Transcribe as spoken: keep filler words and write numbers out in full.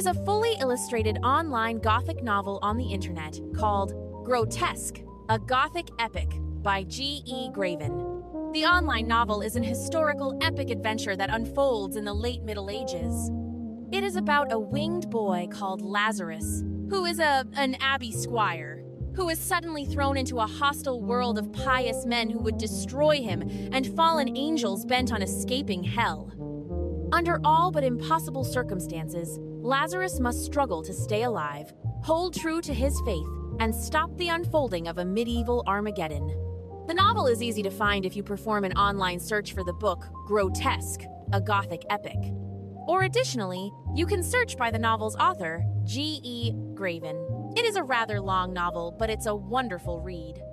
is a fully illustrated online Gothic novel on the internet called Grotesque, a Gothic Epic by G E Graven. The online novel is an historical epic adventure that unfolds in the late Middle Ages. It is about a winged boy called Lazarus, who is a, an abbey squire, who is suddenly thrown into a hostile world of pious men who would destroy him and fallen angels bent on escaping hell. Under all but impossible circumstances, Lazarus must struggle to stay alive, hold true to his faith, and stop the unfolding of a medieval Armageddon. The novel is easy to find if you perform an online search for the book Grotesque, a Gothic Epic. Or additionally, you can search by the novel's author, G E Graven. It is a rather long novel, but it's a wonderful read.